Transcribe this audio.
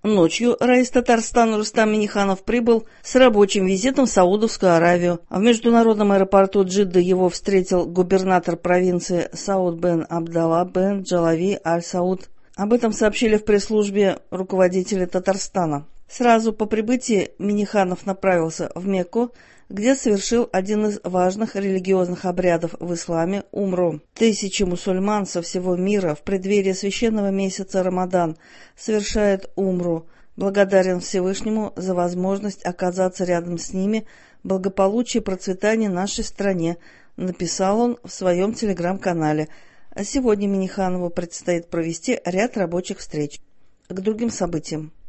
Ночью раис Татарстана Рустам Минниханов прибыл с рабочим визитом в Саудовскую Аравию. В международном аэропорту Джидды его встретил губернатор провинции Сауд бен Абдалла бен Джалави аль-Сауд. Об этом сообщили в пресс-службе руководители Татарстана. Сразу по прибытии Минниханов направился в Мекку, где совершил один из важных религиозных обрядов в исламе – умру. Тысячи мусульман со всего мира в преддверии священного месяца Рамадан совершают умру. Благодарен Всевышнему за возможность оказаться рядом с ними, благополучие и процветание нашей стране, написал он в своем телеграм-канале. А сегодня Минниханову предстоит провести ряд рабочих встреч. К другим событиям.